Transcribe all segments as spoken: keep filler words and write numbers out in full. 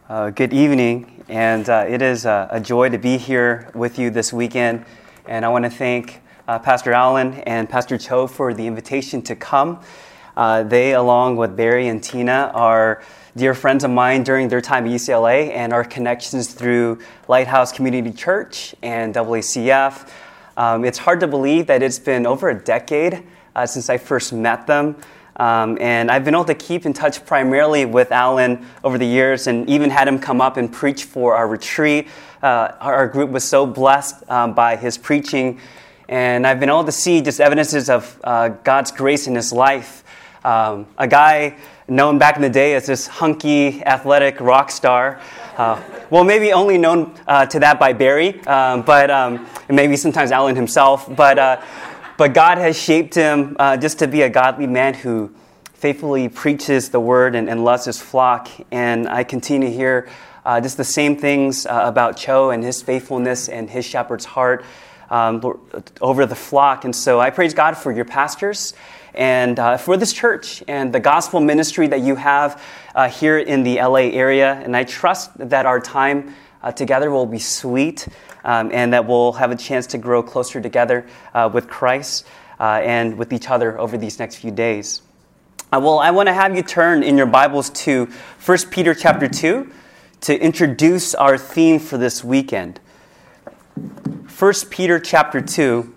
Uh, good evening, and uh, it is a, a joy to be here with you this weekend. And I want to thank uh, Pastor Allen and Pastor Cho for the invitation to come. Uh, they, along with Barry and Tina, are dear friends of mine during their time at U C L A, and our connections through Lighthouse Community Church and A A C F. Um, it's hard to believe that it's been over a decade uh, since I first met them. Um, and I've been able to keep in touch primarily with Alan over the years, and even had him come up and preach for our retreat. Uh, our group was so blessed um, by his preaching, and I've been able to see just evidences of uh, God's grace in his life. Um, a guy known back in the day as this hunky, athletic rock star. Uh, well, maybe only known uh, to that by Barry, um, but um, and maybe sometimes Alan himself. But uh, But God has shaped him uh, just to be a godly man who faithfully preaches the word and, and loves his flock. And I continue to hear uh, just the same things uh, about Cho and his faithfulness and his shepherd's heart um, over the flock. And so I praise God for your pastors and uh, for this church and the gospel ministry that you have uh, here in the L A area. And I trust that our time uh, together will be sweet. Um, and that we'll have a chance to grow closer together uh, with Christ uh, and with each other over these next few days. Uh, well, I want to have you turn in your Bibles to First Peter chapter two to introduce our theme for this weekend. First Peter chapter two.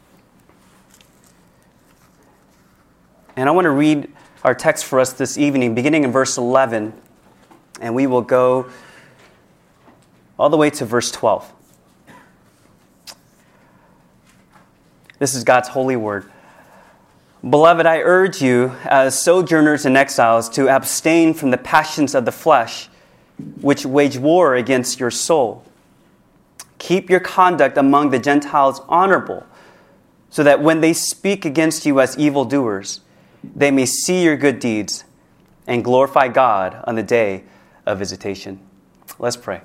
And I want to read our text for us this evening, beginning in verse eleven, and we will go all the way to verse twelve. This is God's holy word. Beloved, I urge you, as sojourners and exiles, to abstain from the passions of the flesh, which wage war against your soul. Keep your conduct among the Gentiles honorable, so that when they speak against you as evildoers, they may see your good deeds and glorify God on the day of visitation. Let's pray.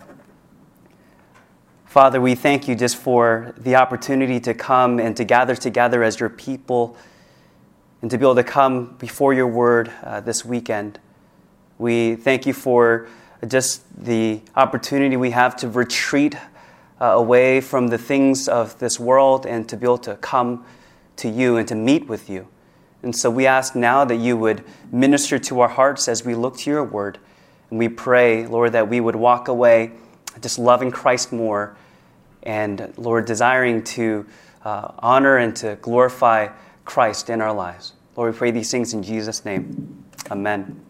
Father, we thank you just for the opportunity to come and to gather together as your people and to be able to come before your word uh, this weekend. We thank you for just the opportunity we have to retreat uh, away from the things of this world and to be able to come to you and to meet with you. And so we ask now that you would minister to our hearts as we look to your word. And we pray, Lord, that we would walk away just loving Christ more and, Lord, desiring to uh, honor and to glorify Christ in our lives. Lord, we pray these things in Jesus' name. Amen.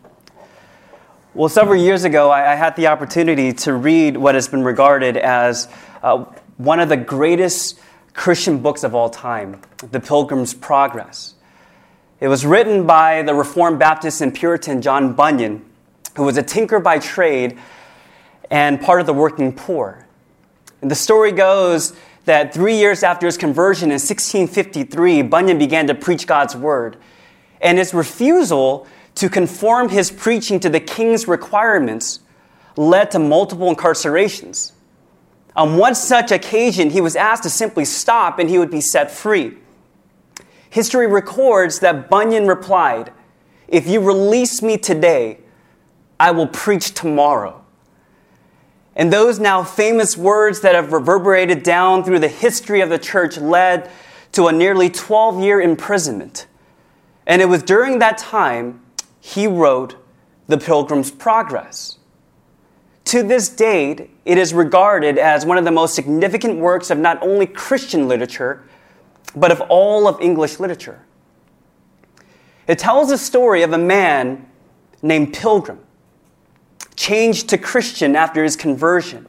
Well, several years ago, I, I had the opportunity to read what has been regarded as uh, one of the greatest Christian books of all time, The Pilgrim's Progress. It was written by the Reformed Baptist and Puritan John Bunyan, who was a tinker by trade and part of the working poor. And the story goes that three years after his conversion in sixteen fifty-three, Bunyan began to preach God's word. And his refusal to conform his preaching to the king's requirements led to multiple incarcerations. On one such occasion, he was asked to simply stop and he would be set free. History records that Bunyan replied, "If you release me today, I will preach tomorrow." And those now famous words that have reverberated down through the history of the church led to a nearly twelve-year imprisonment. And it was during that time he wrote The Pilgrim's Progress. To this date, it is regarded as one of the most significant works of not only Christian literature, but of all of English literature. It tells the story of a man named Pilgrim, changed to Christian after his conversion.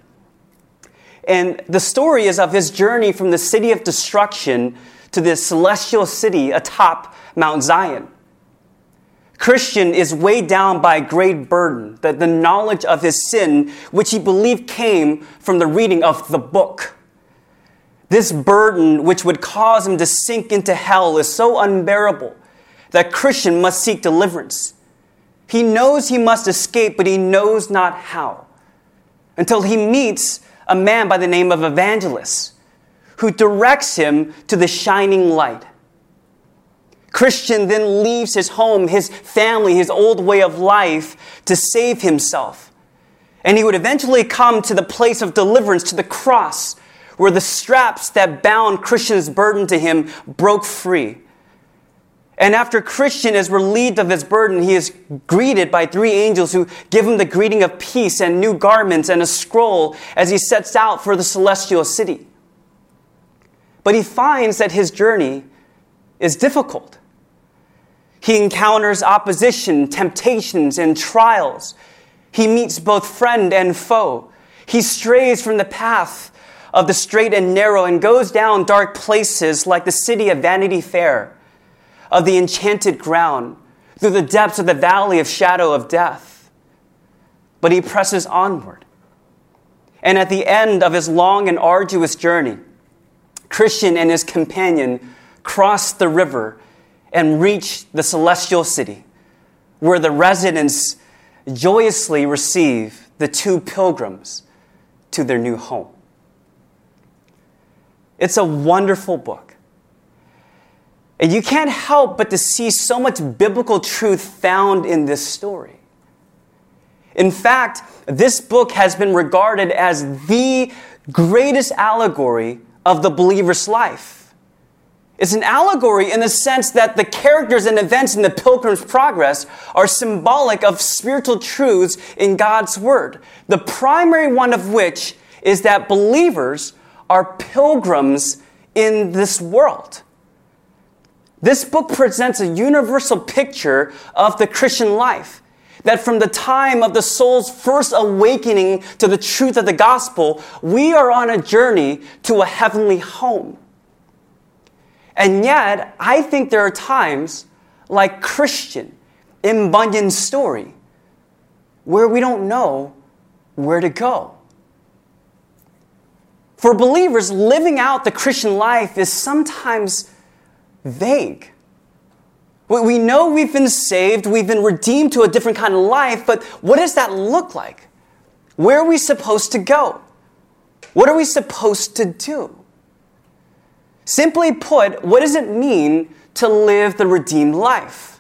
And the story is of his journey from the city of destruction to this celestial city atop Mount Zion. Christian is weighed down by a great burden, the, the knowledge of his sin, which he believed came from the reading of the book. This burden, which would cause him to sink into hell, is so unbearable that Christian must seek deliverance. He knows he must escape, but he knows not how, until he meets a man by the name of Evangelist, who directs him to the shining light. Christian then leaves his home, his family, his old way of life to save himself. And he would eventually come to the place of deliverance, to the cross, where the straps that bound Christian's burden to him broke free. And after Christian is relieved of his burden, he is greeted by three angels who give him the greeting of peace and new garments and a scroll as he sets out for the celestial city. But he finds that his journey is difficult. He encounters opposition, temptations, and trials. He meets both friend and foe. He strays from the path of the straight and narrow and goes down dark places like the city of Vanity Fair, of the enchanted ground, through the depths of the valley of shadow of death. But he presses onward. And at the end of his long and arduous journey, Christian and his companion cross the river and reach the celestial city, where the residents joyously receive the two pilgrims to their new home. It's a wonderful book. And you can't help but to see so much biblical truth found in this story. In fact, this book has been regarded as the greatest allegory of the believer's life. It's an allegory in the sense that the characters and events in the Pilgrim's Progress are symbolic of spiritual truths in God's Word, the primary one of which is that believers are pilgrims in this world. This book presents a universal picture of the Christian life, that from the time of the soul's first awakening to the truth of the gospel, we are on a journey to a heavenly home. And yet, I think there are times, like Christian in Bunyan's story, where we don't know where to go. For believers, living out the Christian life is sometimes vague. We know we've been saved, we've been redeemed to a different kind of life, but what does that look like? Where are we supposed to go? What are we supposed to do? Simply put, what does it mean to live the redeemed life?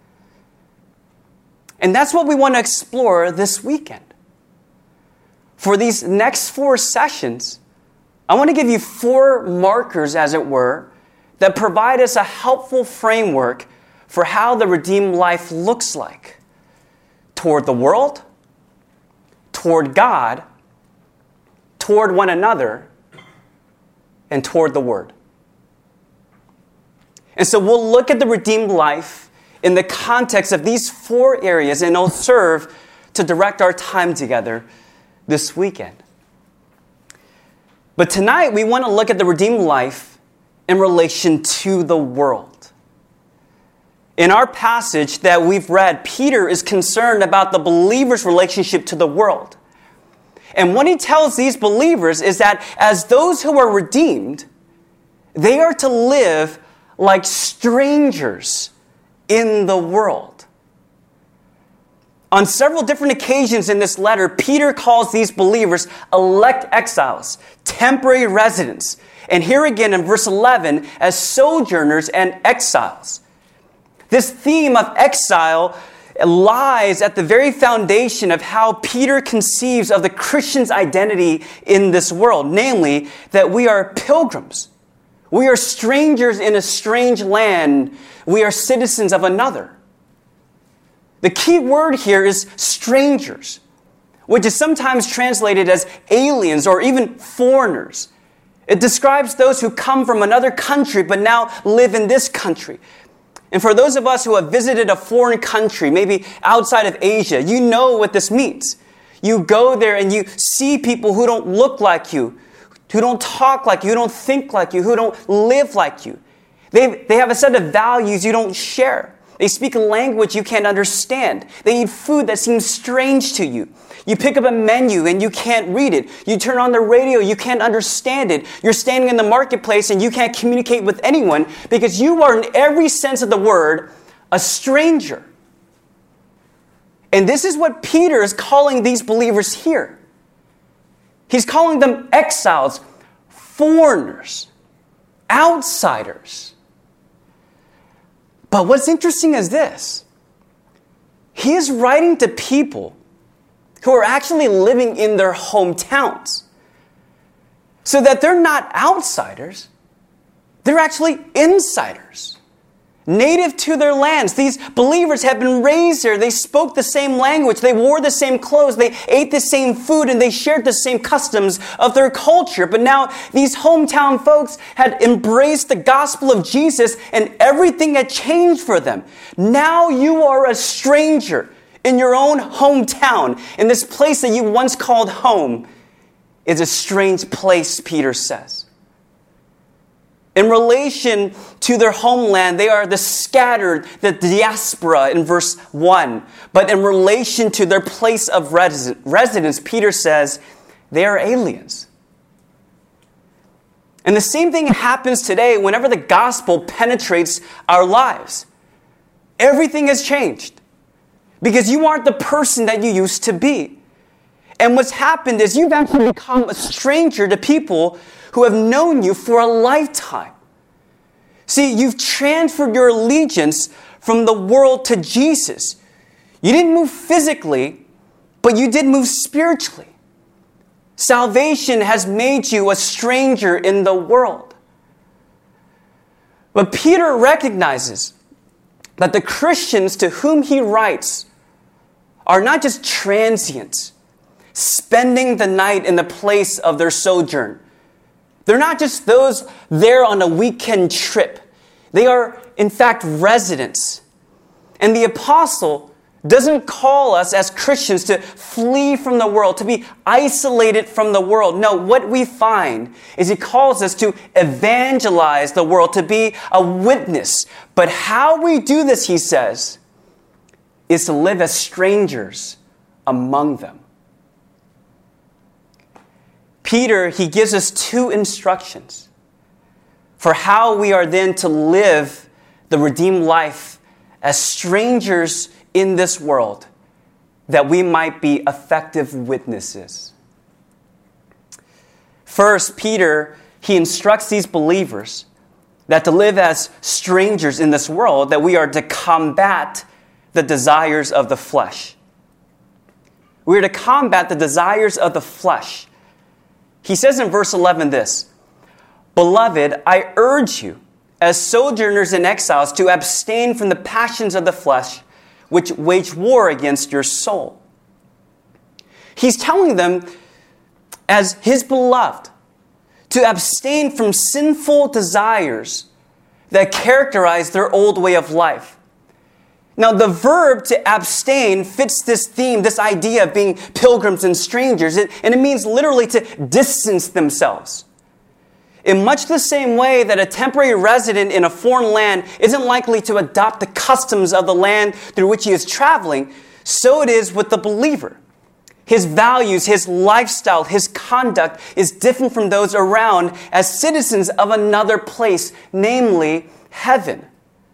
And that's what we want to explore this weekend. For these next four sessions, I want to give you four markers, as it were, that provide us a helpful framework for how the redeemed life looks like toward the world, toward God, toward one another, and toward the Word. And so we'll look at the redeemed life in the context of these four areas, and it'll serve to direct our time together this weekend. But tonight, we want to look at the redeemed life in relation to the world. In our passage that we've read, Peter is concerned about the believer's relationship to the world. And what he tells these believers is that as those who are redeemed, they are to live like strangers in the world. On several different occasions in this letter, Peter calls these believers elect exiles, temporary residents, and here again in verse eleven, as sojourners and exiles. This theme of exile lies at the very foundation of how Peter conceives of the Christian's identity in this world, namely that we are pilgrims. We are strangers in a strange land. We are citizens of another. The key word here is strangers, which is sometimes translated as aliens or even foreigners. It describes those who come from another country but now live in this country. And for those of us who have visited a foreign country, maybe outside of Asia, you know what this means. You go there and you see people who don't look like you, who don't talk like you, who don't think like you, who don't live like you. They, they have a set of values you don't share. They speak a language you can't understand. They eat food that seems strange to you. You pick up a menu and you can't read it. You turn on the radio, you can't understand it. You're standing in the marketplace and you can't communicate with anyone because you are, in every sense of the word, a stranger. And this is what Peter is calling these believers here. He's calling them exiles, foreigners, outsiders. But what's interesting is this. He is writing to people who are actually living in their hometowns. So that they're not outsiders, they're actually insiders. Native to their lands. These believers have been raised here. They spoke the same language. They wore the same clothes. They ate the same food, and they shared the same customs of their culture. But now these hometown folks had embraced the gospel of Jesus, and everything had changed for them. Now you are a stranger in your own hometown, in this place that you once called home. Is a strange place, Peter says. In relation to their homeland, they are the scattered, the diaspora in verse one. But in relation to their place of residence, Peter says they are aliens. And the same thing happens today whenever the gospel penetrates our lives. Everything has changed because you aren't the person that you used to be. And what's happened is you've actually become a stranger to people who have known you for a lifetime. See, you've transferred your allegiance from the world to Jesus. You didn't move physically, but you did move spiritually. Salvation has made you a stranger in the world. But Peter recognizes that the Christians to whom he writes are not just transients, spending the night in the place of their sojourn. They're not just those there on a weekend trip. They are, in fact, residents. And the apostle doesn't call us as Christians to flee from the world, to be isolated from the world. No, what we find is he calls us to evangelize the world, to be a witness. But how we do this, he says, is to live as strangers among them. Peter, he gives us two instructions for how we are then to live the redeemed life as strangers in this world, that we might be effective witnesses. First, Peter, he instructs these believers that to live as strangers in this world, that we are to combat the desires of the flesh. We are to combat the desires of the flesh. He says in verse eleven this, "Beloved, I urge you, as sojourners and exiles, to abstain from the passions of the flesh, which wage war against your soul." He's telling them, as his beloved, to abstain from sinful desires that characterize their old way of life. Now, the verb to abstain fits this theme, this idea of being pilgrims and strangers, and it means literally to distance themselves. In much the same way that a temporary resident in a foreign land isn't likely to adopt the customs of the land through which he is traveling, so it is with the believer. His values, his lifestyle, his conduct is different from those around as citizens of another place, namely heaven.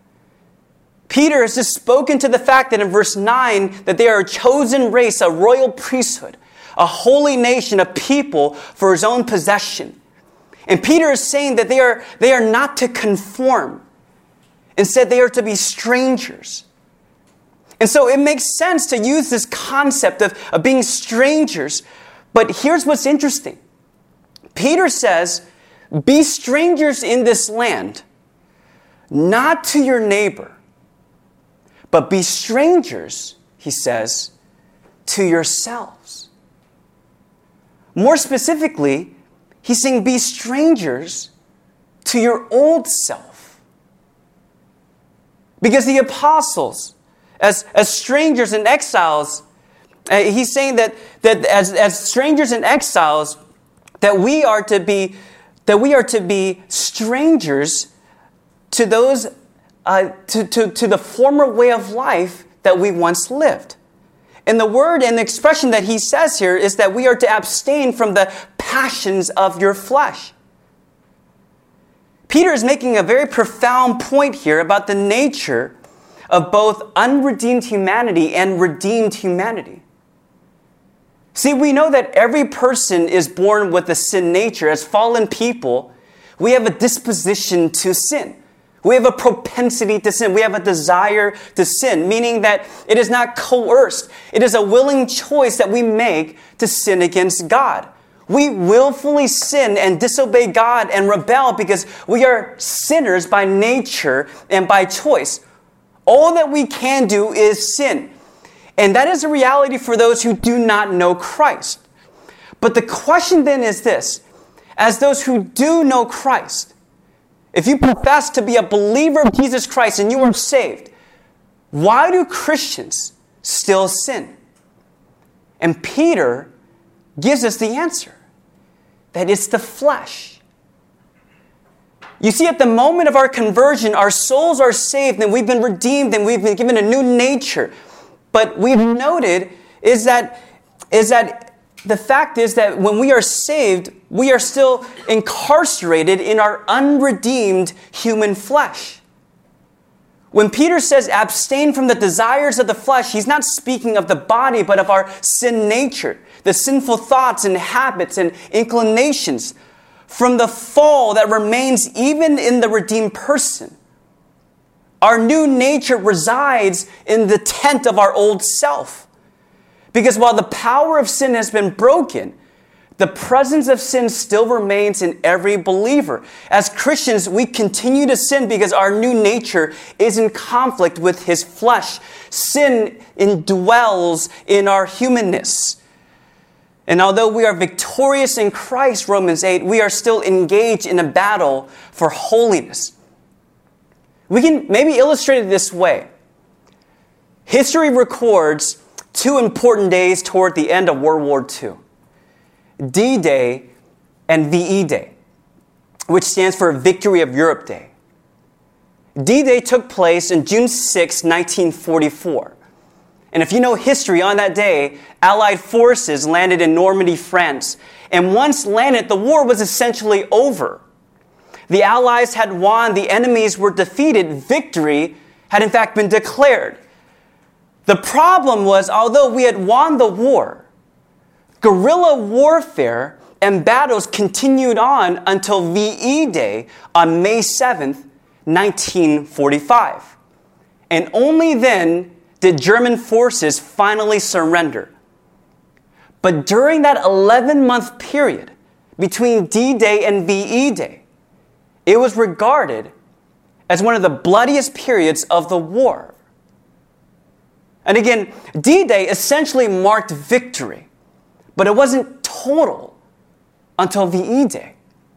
Peter has just spoken to the fact that in verse nine that they are a chosen race, a royal priesthood, a holy nation, a people for his own possession. And Peter is saying that they are, they are not to conform. Instead, they are to be strangers. And so it makes sense to use this concept of, of being strangers. But here's what's interesting. Peter says, be strangers in this land, not to your neighbor, but be strangers, he says, to yourselves. More specifically, he's saying be strangers to your old self. Because the apostles, as, as strangers and exiles, uh, he's saying that, that as, as strangers and exiles, that we are to be, that we are to be strangers to those Uh, to, to, to the former way of life that we once lived. And the word and the expression that he says here is that we are to abstain from the passions of your flesh. Peter is making a very profound point here about the nature of both unredeemed humanity and redeemed humanity. See, we know that every person is born with a sin nature. As fallen people, we have a disposition to sin. We have a propensity to sin. We have a desire to sin, meaning that it is not coerced. It is a willing choice that we make to sin against God. We willfully sin and disobey God and rebel because we are sinners by nature and by choice. All that we can do is sin. And that is a reality for those who do not know Christ. But the question then is this: as those who do know Christ, if you profess to be a believer of Jesus Christ and you are saved, why do Christians still sin? And Peter gives us the answer, that it's the flesh. You see, at the moment of our conversion, our souls are saved and we've been redeemed and we've been given a new nature. But we've noted is that, is that the fact is that when we are saved, we are still incarcerated in our unredeemed human flesh. When Peter says abstain from the desires of the flesh, he's not speaking of the body, but of our sin nature, the sinful thoughts and habits and inclinations from the fall that remains even in the redeemed person. Our new nature resides in the tent of our old self. Because while the power of sin has been broken, the presence of sin still remains in every believer. As Christians, we continue to sin because our new nature is in conflict with his flesh. Sin indwells in our humanness. And although we are victorious in Christ, Romans eight, we are still engaged in a battle for holiness. We can maybe illustrate it this way. History records two important days toward the end of World War Two. D-Day and V E Day, which stands for Victory of Europe Day. D-Day took place on June sixth, nineteen forty-four. And if you know history, on that day, Allied forces landed in Normandy, France. And once landed, the war was essentially over. The Allies had won, the enemies were defeated, victory had in fact been declared. The problem was, although we had won the war, guerrilla warfare and battles continued on until V E Day on May seventh, nineteen forty-five. And only then did German forces finally surrender. But during that eleven-month period between D-Day and V E Day, it was regarded as one of the bloodiest periods of the war. And again, D-Day essentially marked victory, but it wasn't total until V E Day.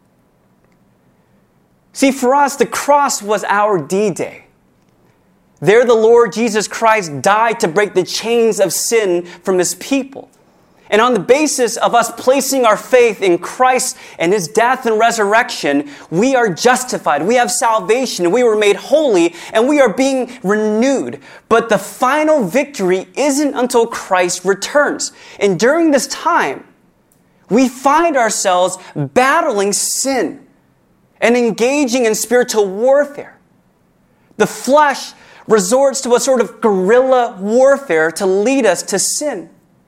See, for us, the cross was our D-Day. There the Lord Jesus Christ died to break the chains of sin from his people. And on the basis of us placing our faith in Christ and his death and resurrection, we are justified. We have salvation. We were made holy and we are being renewed. But the final victory isn't until Christ returns. And during this time, we find ourselves battling sin and engaging in spiritual warfare. The flesh resorts to a sort of guerrilla warfare to lead us to sin.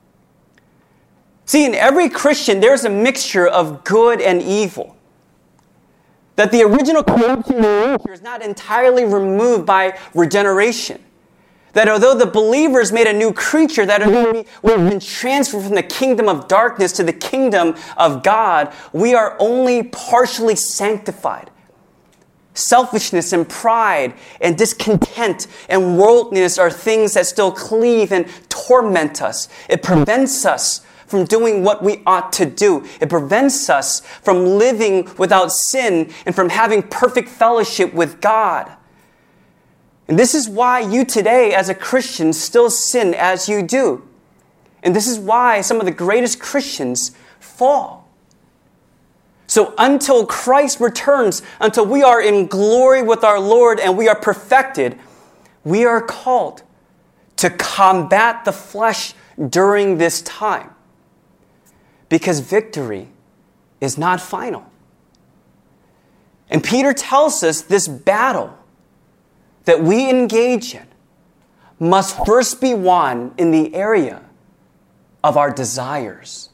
See, in every Christian, there's a mixture of good and evil. That the original corruption in nature is not entirely removed by regeneration. That although the believer is made a new creature, that we have been transferred from the kingdom of darkness to the kingdom of God, we are only partially sanctified. Selfishness and pride and discontent and worldliness are things that still cleave and torment us. It prevents us from doing what we ought to do. It prevents us from living without sin and from having perfect fellowship with God. And this is why you today, as a Christian, still sin as you do. And this is why some of the greatest Christians fall. So until Christ returns, until we are in glory with our Lord and we are perfected, we are called to combat the flesh during this time. Because victory is not final. And Peter tells us this battle that we engage in must first be won in the area of our desires.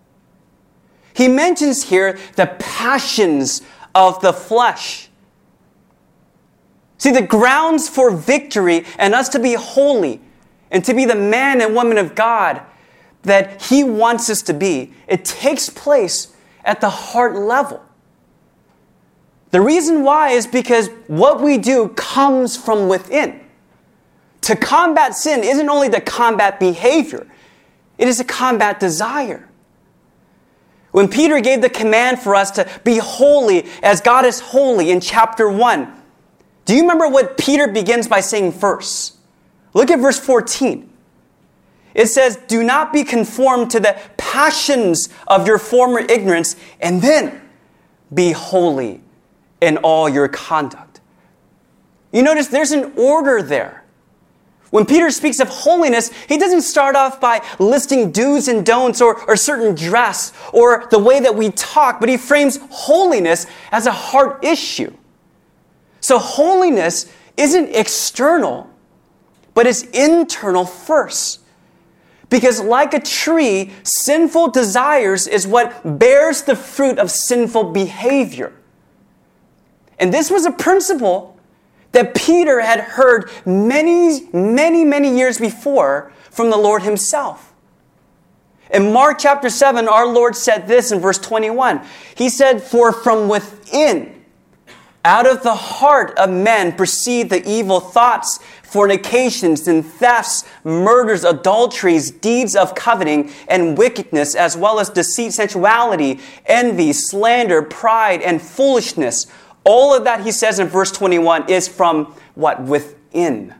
He mentions here the passions of the flesh. See, the grounds for victory and us to be holy and to be the man and woman of God that He wants us to be, it takes place at the heart level. The reason why is because what we do comes from within. To combat sin isn't only to combat behavior, it is to combat desire. When Peter gave the command for us to be holy as God is holy in chapter one, do you remember what Peter begins by saying first? Look at verse fourteen. It says, do not be conformed to the passions of your former ignorance, and then be holy in all your conduct. You notice there's an order there. When Peter speaks of holiness, he doesn't start off by listing do's and don'ts or, or certain dress or the way that we talk, but he frames holiness as a heart issue. So holiness isn't external, but it's internal first. Because like a tree, sinful desires is what bears the fruit of sinful behavior. And this was a principle that Peter had heard many, many, many years before from the Lord Himself. In Mark chapter seven, our Lord said this in verse twenty-one. He said, for from within, out of the heart of men proceed the evil thoughts, fornications and thefts, murders, adulteries, deeds of coveting and wickedness, as well as deceit, sensuality, envy, slander, pride, and foolishness. All of that, he says in verse twenty-one, is from what? Within.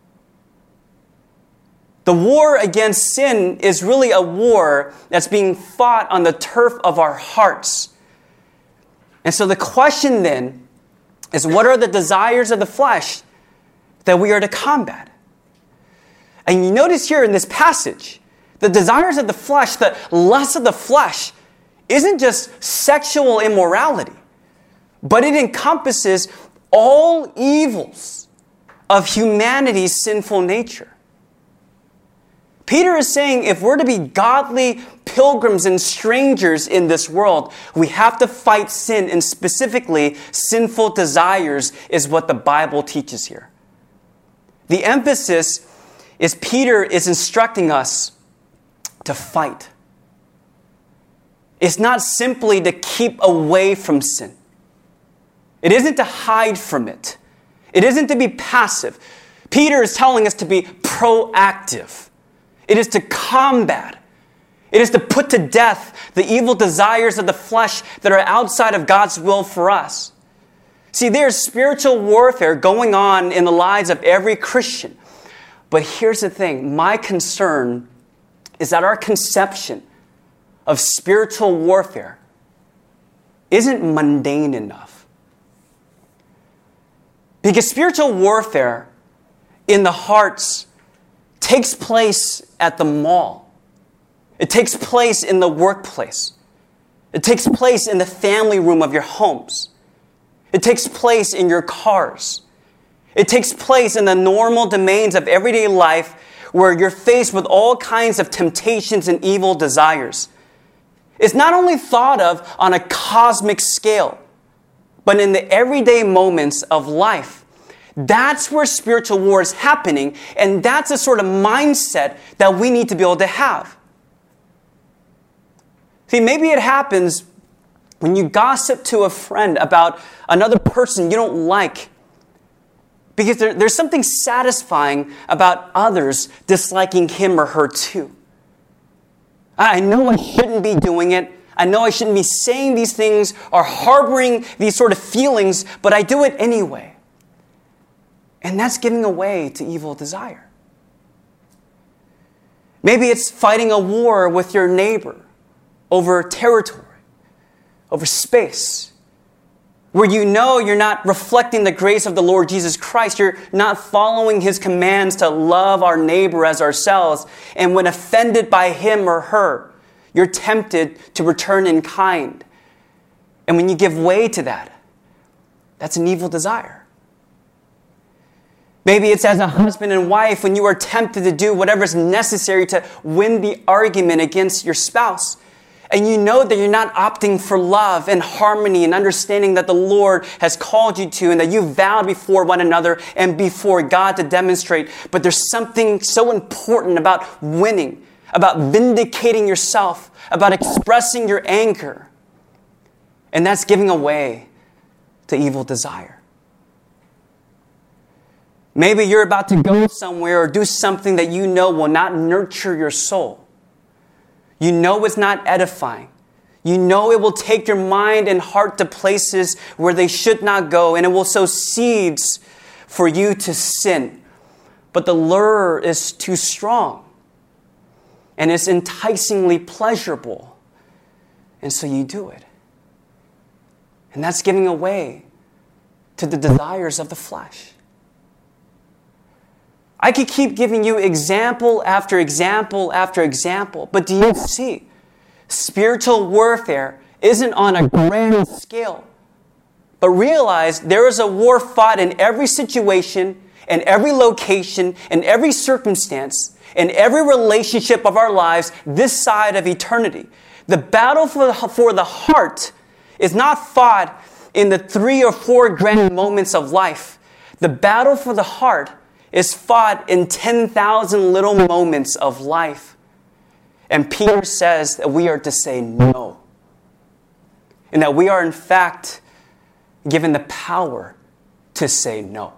The war against sin is really a war that's being fought on the turf of our hearts. And so the question then is, what are the desires of the flesh that we are to combat? And you notice here in this passage, the desires of the flesh, the lust of the flesh, isn't just sexual immorality, but it encompasses all evils of humanity's sinful nature. Peter is saying if we're to be godly pilgrims and strangers in this world, we have to fight sin, and specifically sinful desires is what the Bible teaches here. The emphasis is Peter is instructing us to fight. It's not simply to keep away from sin. It isn't to hide from it. It isn't to be passive. Peter is telling us to be proactive. It is to combat. It is to put to death the evil desires of the flesh that are outside of God's will for us. See, there's spiritual warfare going on in the lives of every Christian. But here's the thing. My concern is that our conception of spiritual warfare isn't mundane enough. Because spiritual warfare in the hearts takes place at the mall. It takes place in the workplace. It takes place in the family room of your homes. It takes place in your cars. It takes place in the normal domains of everyday life where you're faced with all kinds of temptations and evil desires. It's not only thought of on a cosmic scale, but in the everyday moments of life. That's where spiritual war is happening, and that's a sort of mindset that we need to be able to have. See, maybe it happens when you gossip to a friend about another person you don't like, because there, there's something satisfying about others disliking him or her too. I know I shouldn't be doing it. I know I shouldn't be saying these things or harboring these sort of feelings, but I do it anyway. And that's giving away to evil desire. Maybe it's fighting a war with your neighbor over territory, over space, where you know you're not reflecting the grace of the Lord Jesus Christ. You're not following His commands to love our neighbor as ourselves. And when offended by him or her, you're tempted to return in kind. And when you give way to that, that's an evil desire. Maybe it's as a husband and wife when you are tempted to do whatever is necessary to win the argument against your spouse. and you know that you're not opting for love and harmony and understanding that the Lord has called you to and that you vowed before one another and before God to demonstrate, but there's something so important about winning, about vindicating yourself, about expressing your anger, and that's giving away to evil desire. Maybe you're about to go somewhere or do something that you know will not nurture your soul. You know it's not edifying. You know it will take your mind and heart to places where they should not go, and it will sow seeds for you to sin. But the lure is too strong, and it's enticingly pleasurable, and so you do it. And that's giving away to the desires of the flesh. I could keep giving you example after example after example, but do you see? Spiritual warfare isn't on a grand scale. But realize there is a war fought in every situation, in every location, in every circumstance, in every relationship of our lives this side of eternity. The battle for the, for the heart is not fought in the three or four grand moments of life. The battle for the heart is fought in ten thousand little moments of life. And Peter says that we are to say no. And that we are in fact given the power to say no.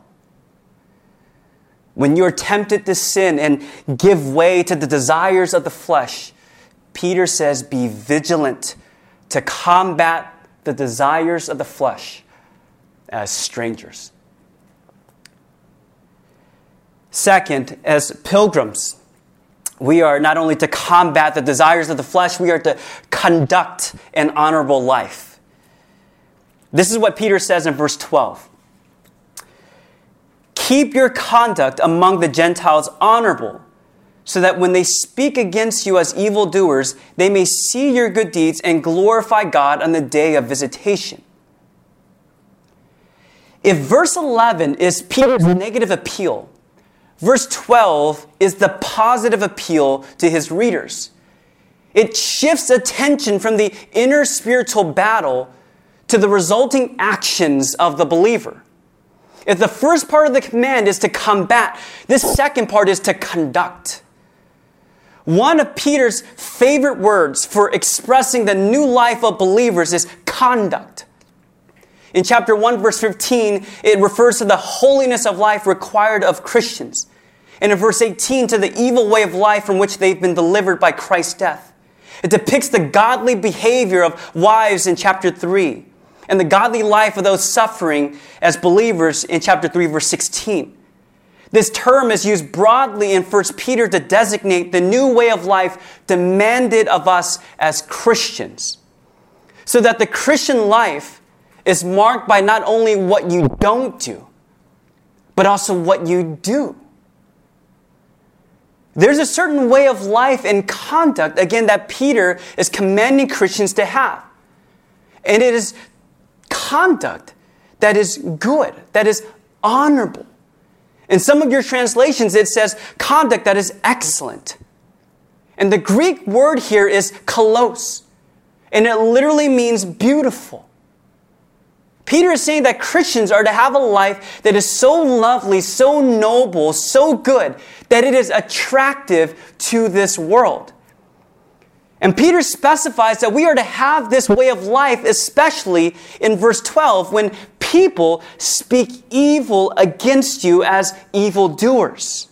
When you're tempted to sin and give way to the desires of the flesh, Peter says be vigilant to combat the desires of the flesh as strangers. Second, as pilgrims, we are not only to combat the desires of the flesh, we are to conduct an honorable life. This is what Peter says in verse twelve. Keep your conduct among the Gentiles honorable, so that when they speak against you as evildoers, they may see your good deeds and glorify God on the day of visitation. If verse eleven is Peter's negative appeal, verse twelve is the positive appeal to his readers. It shifts attention from the inner spiritual battle to the resulting actions of the believer. If the first part of the command is to combat, this second part is to conduct. One of Peter's favorite words for expressing the new life of believers is conduct. In chapter one, verse fifteen, it refers to the holiness of life required of Christians. And in verse eighteen, to the evil way of life from which they've been delivered by Christ's death. It depicts the godly behavior of wives in chapter three, and the godly life of those suffering as believers in chapter three, verse sixteen. This term is used broadly in First Peter to designate the new way of life demanded of us as Christians. So that the Christian life is marked by not only what you don't do, but also what you do. There's a certain way of life and conduct, again, that Peter is commanding Christians to have. And it is conduct that is good, that is honorable. In some of your translations, it says conduct that is excellent. And the Greek word here is kalos, and it literally means beautiful. Peter is saying that Christians are to have a life that is so lovely, so noble, so good, that it is attractive to this world. And Peter specifies that we are to have this way of life, especially in verse twelve, when people speak evil against you as evildoers.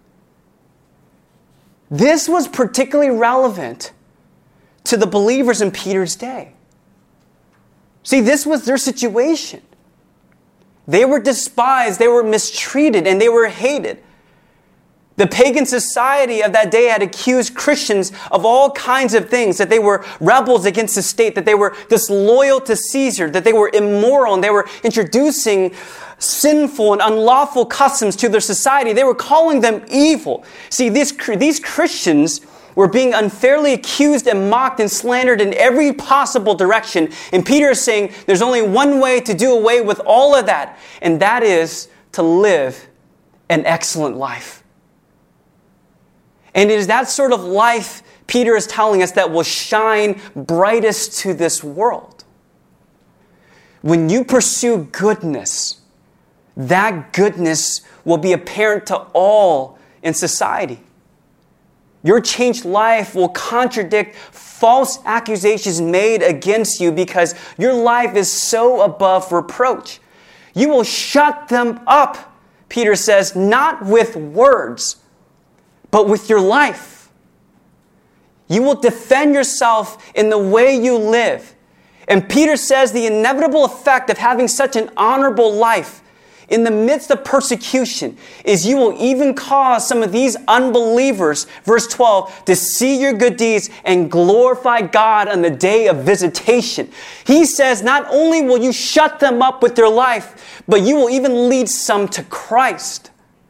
This was particularly relevant to the believers in Peter's day. See, this was their situation. They were despised, they were mistreated, and they were hated. The pagan society of that day had accused Christians of all kinds of things, that they were rebels against the state, that they were disloyal to Caesar, that they were immoral, and they were introducing sinful and unlawful customs to their society. They were calling them evil. See, these, these Christians were being unfairly accused and mocked and slandered in every possible direction. And Peter is saying there's only one way to do away with all of that, and that is to live an excellent life. And it is that sort of life Peter is telling us that will shine brightest to this world. When you pursue goodness, that goodness will be apparent to all in society. Your changed life will contradict false accusations made against you because your life is so above reproach. You will shut them up, Peter says, not with words, but with your life. You will defend yourself in the way you live. And Peter says the inevitable effect of having such an honorable life in the midst of persecution is you will even cause some of these unbelievers, verse twelve, to see your good deeds and glorify God on the day of visitation. He says not only will you shut them up with your life, but you will even lead some to Christ.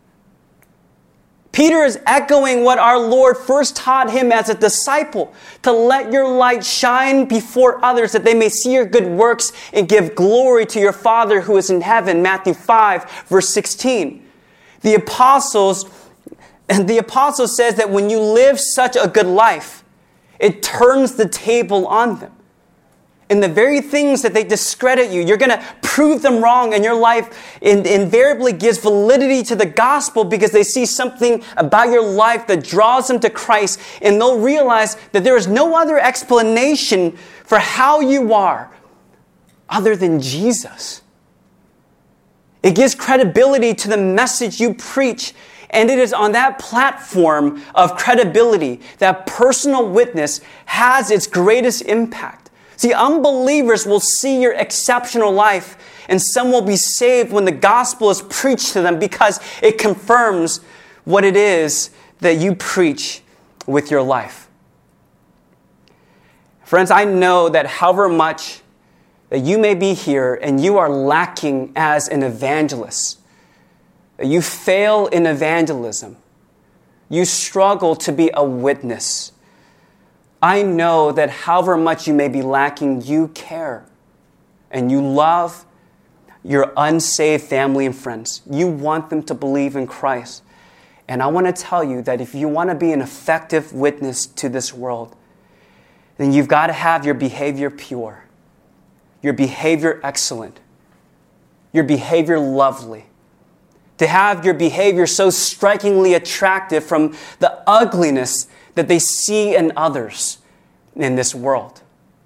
Peter is echoing what our Lord first taught him as a disciple, to let your light shine before others that they may see your good works and give glory to your Father who is in heaven, Matthew five, verse sixteen. The apostles, and the apostle says that when you live such a good life, it turns the table on them. And the very things that they discredit you, you're going to prove them wrong, and your life in, invariably gives validity to the gospel because they see something about your life that draws them to Christ, and they'll realize that there is no other explanation for how you are other than Jesus. It gives credibility to the message you preach, and it is on that platform of credibility that personal witness has its greatest impact. See, unbelievers will see your exceptional life, and some will be saved when the gospel is preached to them because it confirms what it is that you preach with your life. Friends, I know that however much that you may be here and you are lacking as an evangelist, that you fail in evangelism, you struggle to be a witness, I know that however much you may be lacking, you care and you love your unsaved family and friends. You want them to believe in Christ. And I want to tell you that if you want to be an effective witness to this world, then you've got to have your behavior pure, your behavior excellent, your behavior lovely. To have your behavior so strikingly attractive from the ugliness that they see in others in this world.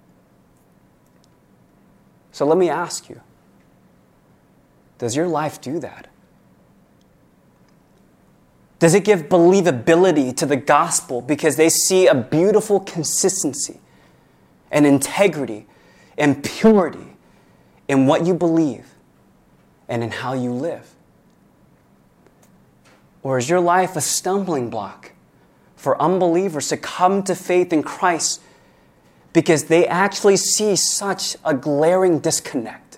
So let me ask you, does your life do that? Does it give believability to the gospel because they see a beautiful consistency and integrity and purity in what you believe and in how you live? Or is your life a stumbling block for unbelievers to come to faith in Christ because they actually see such a glaring disconnect?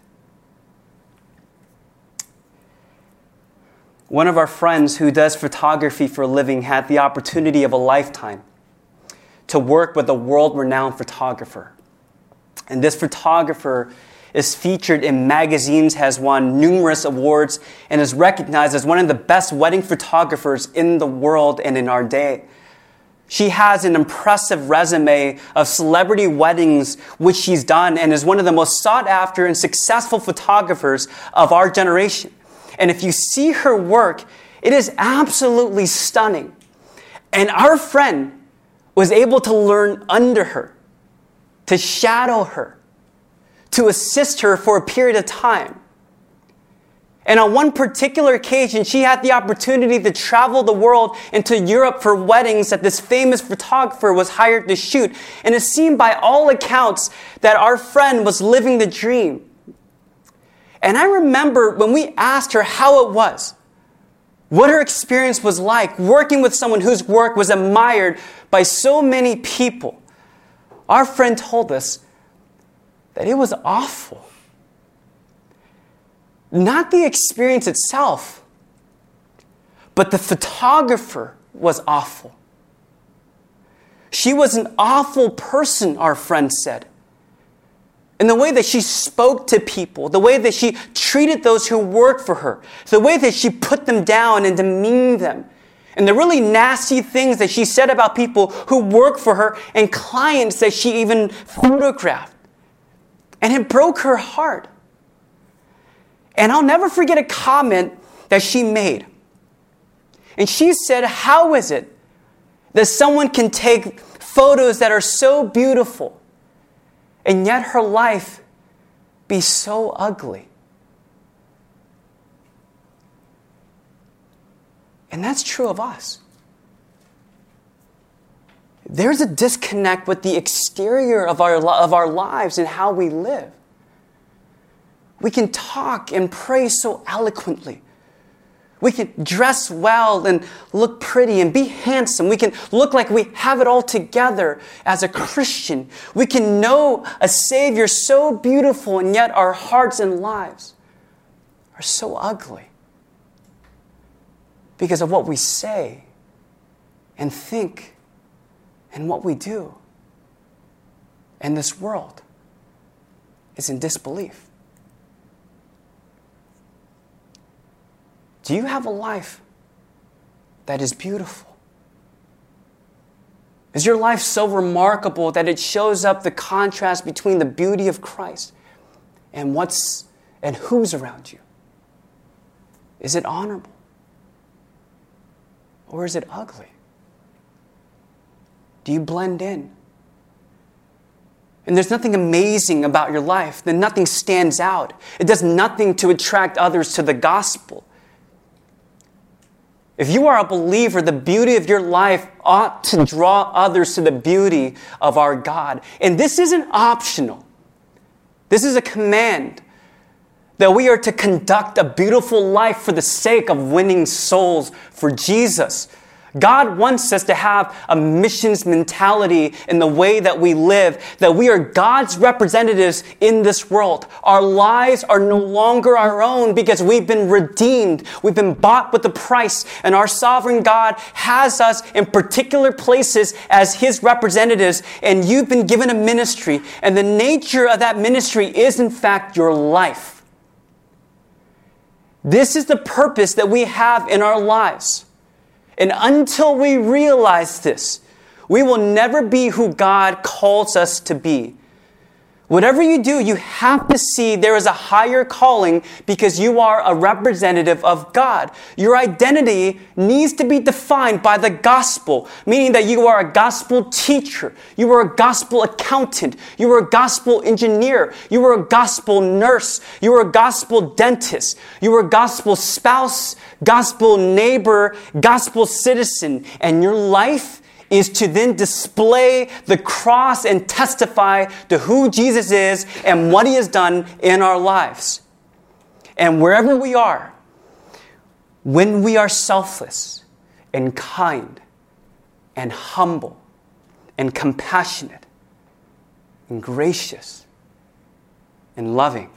One of our friends who does photography for a living had the opportunity of a lifetime to work with a world-renowned photographer. And this photographer is featured in magazines, has won numerous awards, and is recognized as one of the best wedding photographers in the world and in our day. She has an impressive resume of celebrity weddings which she's done and is one of the most sought after and successful photographers of our generation. And if you see her work, it is absolutely stunning. And our friend was able to learn under her, to shadow her, to assist her for a period of time. And on one particular occasion, she had the opportunity to travel the world and to Europe for weddings that this famous photographer was hired to shoot. And it seemed by all accounts that our friend was living the dream. And I remember when we asked her how it was, what her experience was like working with someone whose work was admired by so many people. Our friend told us that it was awful. Not the experience itself, but the photographer was awful. She was an awful person, our friend said. And the way that she spoke to people, the way that she treated those who worked for her, the way that she put them down and demeaned them, and the really nasty things that she said about people who work for her and clients that she even photographed. And it broke her heart. And I'll never forget a comment that she made. And she said, how is it that someone can take photos that are so beautiful and yet her life be so ugly? And that's true of us. There's a disconnect with the exterior of our, of our lives and how we live. We can talk and pray so eloquently. We can dress well and look pretty and be handsome. We can look like we have it all together as a Christian. We can know a Savior so beautiful, and yet our hearts and lives are so ugly because of what we say and think and what we do. And this world is in disbelief. Do you have a life that is beautiful? Is your life so remarkable that it shows up the contrast between the beauty of Christ and what's and who's around you? Is it honorable? Or is it ugly? Do you blend in? And there's nothing amazing about your life, then nothing stands out. It does nothing to attract others to the gospel. If you are a believer, the beauty of your life ought to draw others to the beauty of our God. And this isn't optional. This is a command that we are to conduct a beautiful life for the sake of winning souls for Jesus. God wants us to have a missions mentality in the way that we live, that we are God's representatives in this world. Our lives are no longer our own because we've been redeemed. We've been bought with a price, and our sovereign God has us in particular places as His representatives, and you've been given a ministry, and the nature of that ministry is in fact your life. This is the purpose that we have in our lives. And until we realize this, we will never be who God calls us to be. Whatever you do, you have to see there is a higher calling because you are a representative of God. Your identity needs to be defined by the gospel, meaning that you are a gospel teacher, you are a gospel accountant, you are a gospel engineer, you are a gospel nurse, you are a gospel dentist, you are a gospel spouse, gospel neighbor, gospel citizen, and your life is to then display the cross and testify to who Jesus is and what He has done in our lives. And wherever we are, when we are selfless and kind and humble and compassionate and gracious and loving,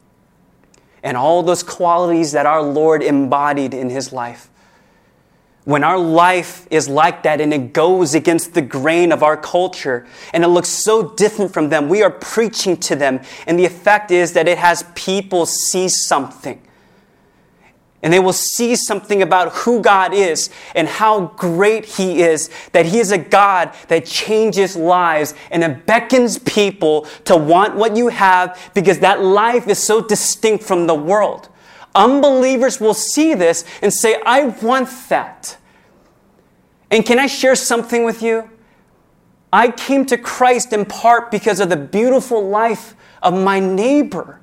and all those qualities that our Lord embodied in His life, when our life is like that and it goes against the grain of our culture and it looks so different from them, we are preaching to them. And the effect is that it has people see something. And they will see something about who God is and how great He is. That He is a God that changes lives and it beckons people to want what you have because that life is so distinct from the world. Unbelievers will see this and say, I want that. And can I share something with you? I came to Christ in part because of the beautiful life of my neighbor.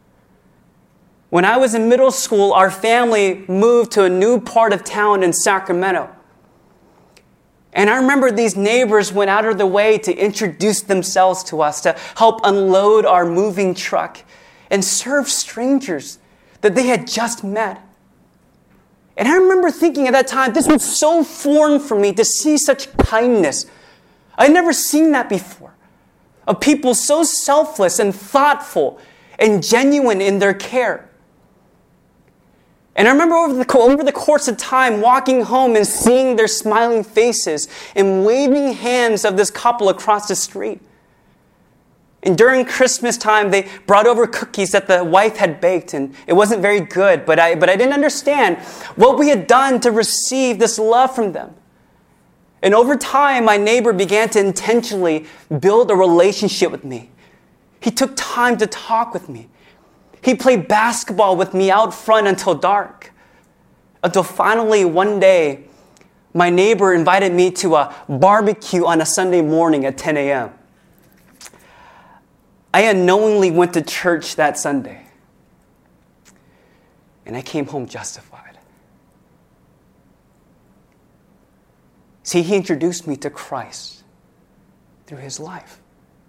When I was in middle school, our family moved to a new part of town in Sacramento. And I remember these neighbors went out of their way to introduce themselves to us, to help unload our moving truck and serve strangers that they had just met. And I remember thinking at that time, this was so foreign for me to see such kindness. I'd never seen that before. Of people so selfless and thoughtful and genuine in their care. And I remember over the, over the course of time walking home and seeing their smiling faces and waving hands of this couple across the street. And during Christmas time, they brought over cookies that the wife had baked, and it wasn't very good, but I, but I didn't understand what we had done to receive this love from them. And over time, my neighbor began to intentionally build a relationship with me. He took time to talk with me. He played basketball with me out front until dark. Until finally one day, my neighbor invited me to a barbecue on a Sunday morning at ten a.m. I unknowingly went to church that Sunday. And I came home justified. See, he introduced me to Christ through his life.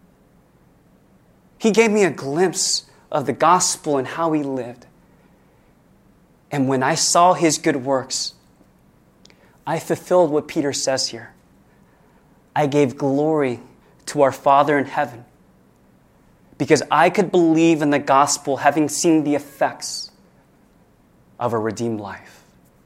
He gave me a glimpse of the gospel and how he lived. And when I saw his good works, I fulfilled what Peter says here. I gave glory to our Father in heaven because I could believe in the gospel having seen the effects of a redeemed life.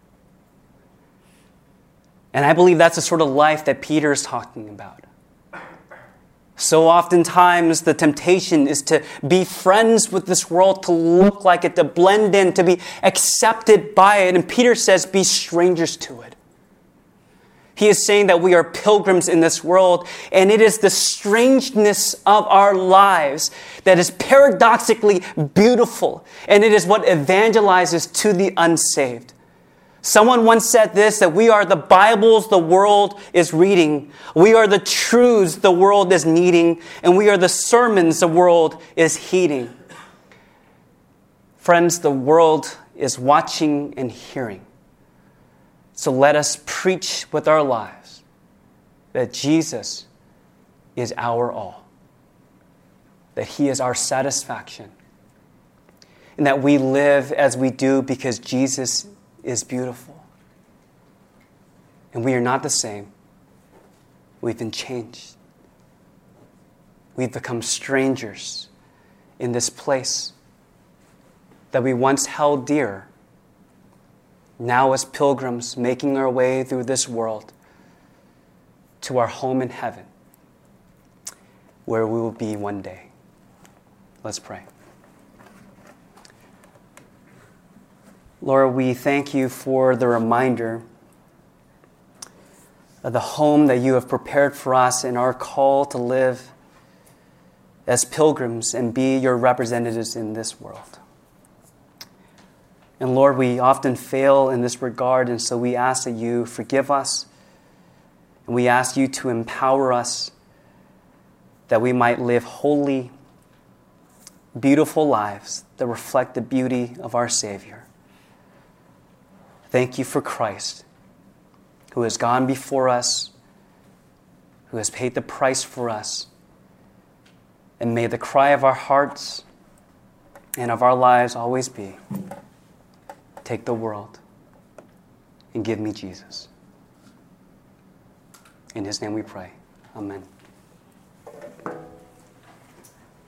And I believe that's the sort of life that Peter is talking about. So oftentimes the temptation is to be friends with this world, to look like it, to blend in, to be accepted by it. And Peter says, be strangers to it. He is saying that we are pilgrims in this world, and it is the strangeness of our lives that is paradoxically beautiful, and it is what evangelizes to the unsaved. Someone once said this, that we are the Bibles the world is reading, we are the truths the world is needing, and we are the sermons the world is heeding. Friends, the world is watching and hearing. So let us preach with our lives that Jesus is our all, that he is our satisfaction, and that we live as we do because Jesus is beautiful. And we are not the same. We've been changed. We've become strangers in this place that we once held dear. Now as pilgrims making our way through this world to our home in heaven, where we will be one day. Let's pray. Lord, we thank you for the reminder of the home that you have prepared for us and our call to live as pilgrims and be your representatives in this world. And Lord, we often fail in this regard, and so we ask that you forgive us, and we ask you to empower us that we might live holy, beautiful lives that reflect the beauty of our Savior. Thank you for Christ, who has gone before us, who has paid the price for us, and may the cry of our hearts and of our lives always be, take the world and give me Jesus. In his name we pray. Amen.